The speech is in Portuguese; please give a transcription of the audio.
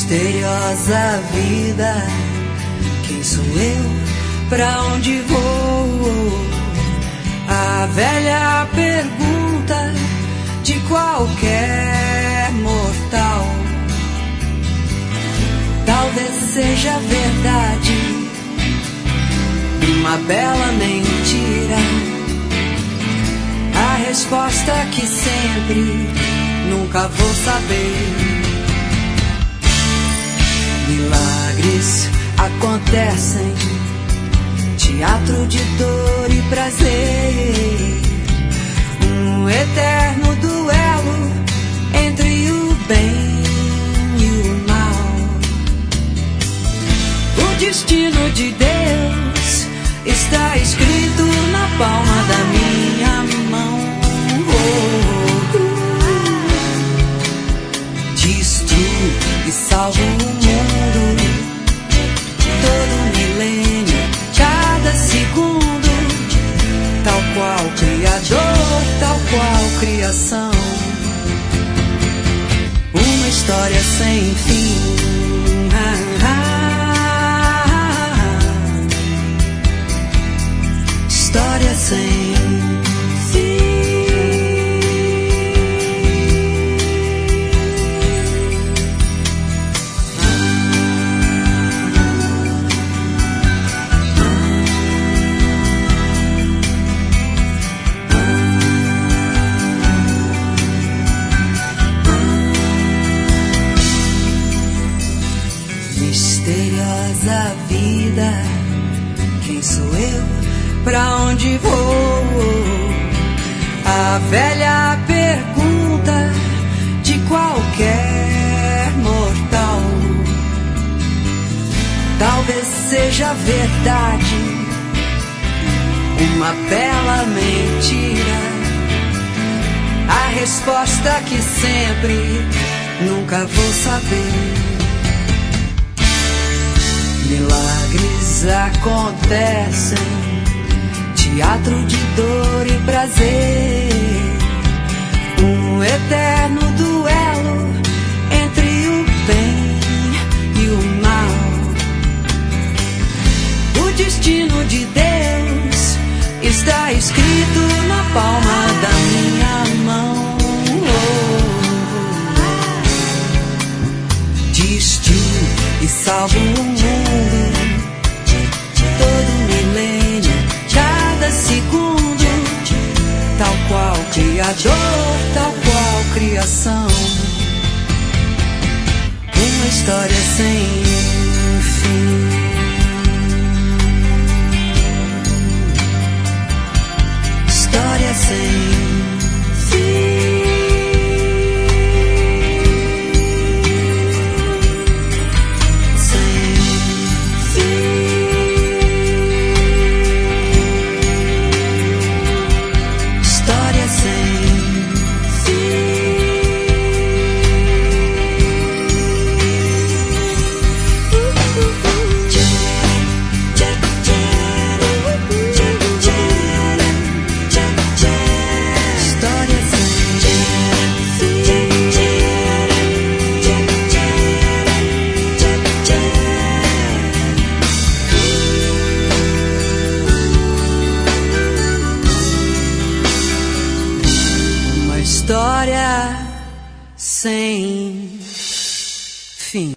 Misteriosa vida, quem sou eu, pra onde vou? A velha pergunta de qualquer mortal. Talvez seja verdade, uma bela mentira, a resposta que sempre nunca vou saber. Milagres acontecem, teatro de dor e prazer, um eterno duelo entre o bem e o mal. O destino de Deus está escrito na palma da minha mão. Destrua e salva o mundo, todo milênio, cada segundo, tal qual Criador, tal qual criação. Uma história sem fim. História sem misteriosa vida, quem sou eu, pra onde vou? A velha pergunta de qualquer mortal. Talvez seja verdade, uma bela mentira, a resposta que sempre nunca vou saber. Milagres acontecem, teatro de dor e prazer, um eterno duelo entre o bem e o mal. O destino de Deus está escrito na palma da minha mão. Destrua e salva o mundo, todo milênio, cada segundo, tal qual Criador, tal qual criação. Uma história sem fim. História sem história sem